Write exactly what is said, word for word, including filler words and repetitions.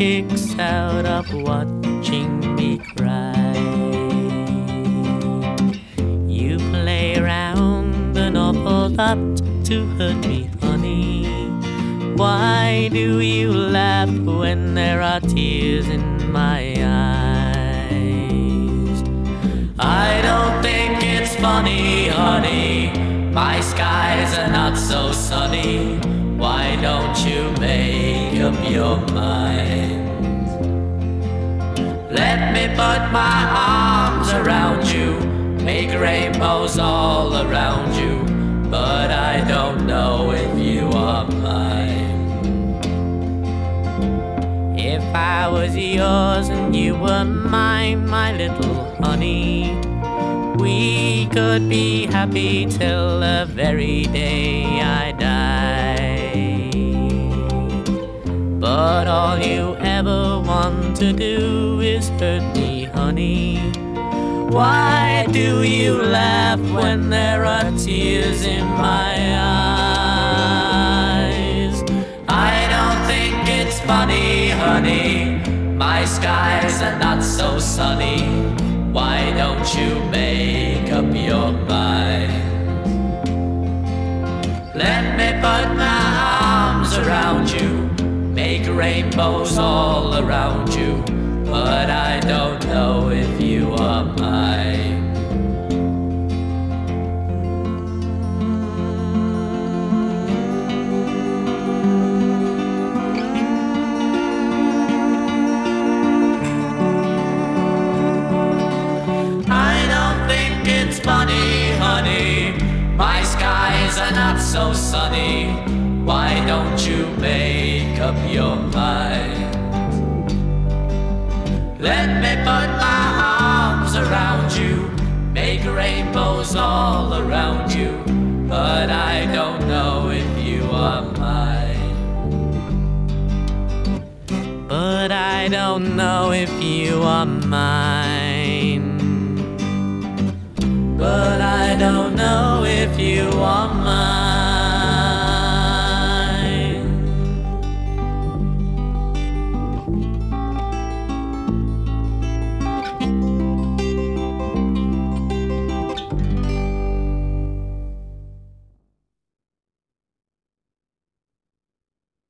kicks out of watching me cry. You play around an awful lot to hurt me, honey. Why do you laugh when there are tears in my eyes? I don't think it's funny, honey. My skies are not so sunny. Why don't you make up your mind? Let me put my arms around you, make rainbows all around you, but I don't know if you are mine. If I was yours and you were mine, my little honey, we could be happy till the very day I die. But all you ever want to do is hurt me, honey. Why do you laugh when there are tears in my eyes? I don't think it's funny, honey. My skies are not so sunny. Why don't you make up your mind? Let me put my arms around you, make rainbows all around you, but I don't know if you are mine. It's funny, honey, my skies are not so sunny. Why don't you make up your mind? Let me put my arms around you, make rainbows all around you, but I don't know if you are mine. But I don't know if you are mine. But I don't know if you are mine.